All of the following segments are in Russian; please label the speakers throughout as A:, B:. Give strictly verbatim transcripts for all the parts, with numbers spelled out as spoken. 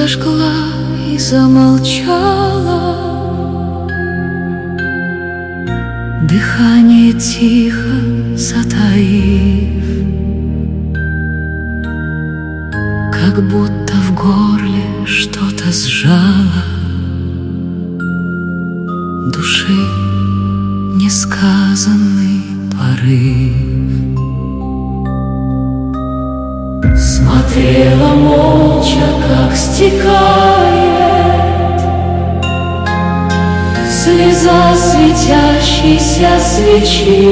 A: зажгла и замолчала. Дыхание тихо затаив, как будто в горле что-то сжало. Души несказанный порыв. Смотрела молча, как стекает слеза светящейся свечи.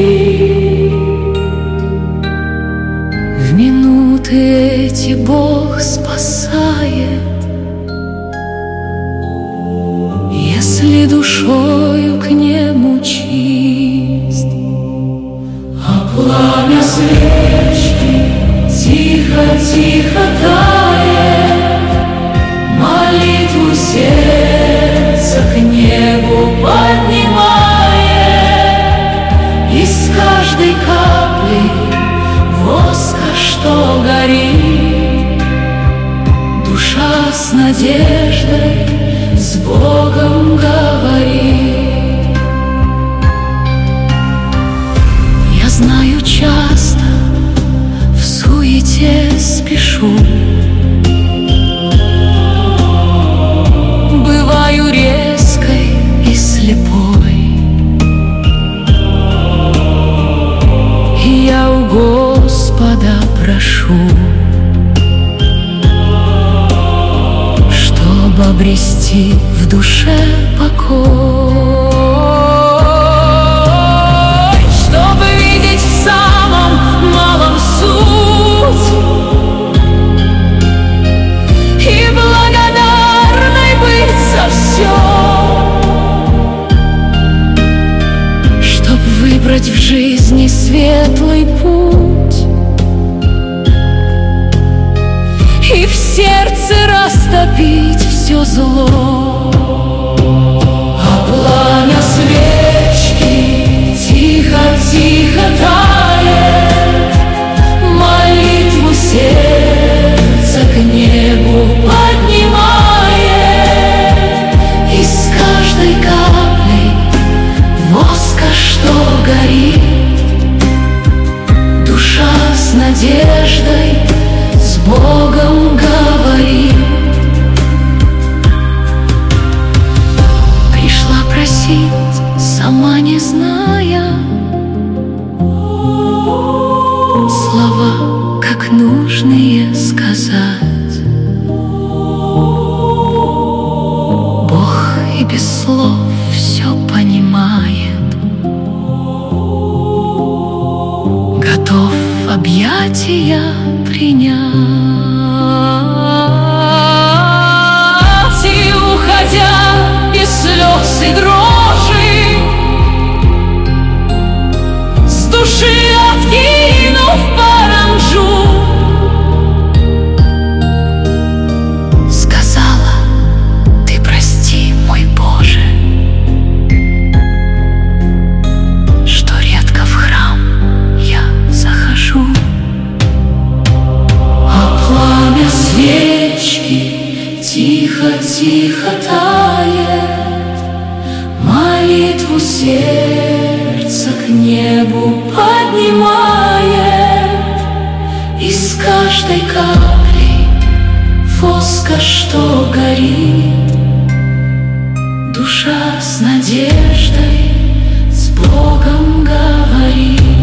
A: В минуты эти Бог спасает, если душою к нему чист. А пламя свечки тихо-тихо тает, молитву сердца к небу поднимает. Из каждой капли воска, что горит, душа с надеждой с Богом говорит. Я знаю, часто в суете спешу, бываю резкой и слепой, и я у Господа прошу, чтобы обрести в душе покой, чтобы видеть в самом малом суть и благодарной быть за все, чтоб выбрать в жизни светлый путь и в сердце растопить все зло. А пламя свечки тихо-тихо тает, молитву сердца к небу поднимает. Из каждой капли воска, что горит, душа с надеждой с Богом говорит. Пришла просить, сама не зная слова, как нужные сказать. Бог и без слов все понимает, готов объятия принять. И уходя без слез и дрожи, с души откинув паранджу, сказала: ты прости, мой Боже, что редко в храм я захожу. Свечки тихо-тихо тает, молитву сердца к небу поднимает. Из каждой капли воска, что горит, душа с надеждой с Богом говорит.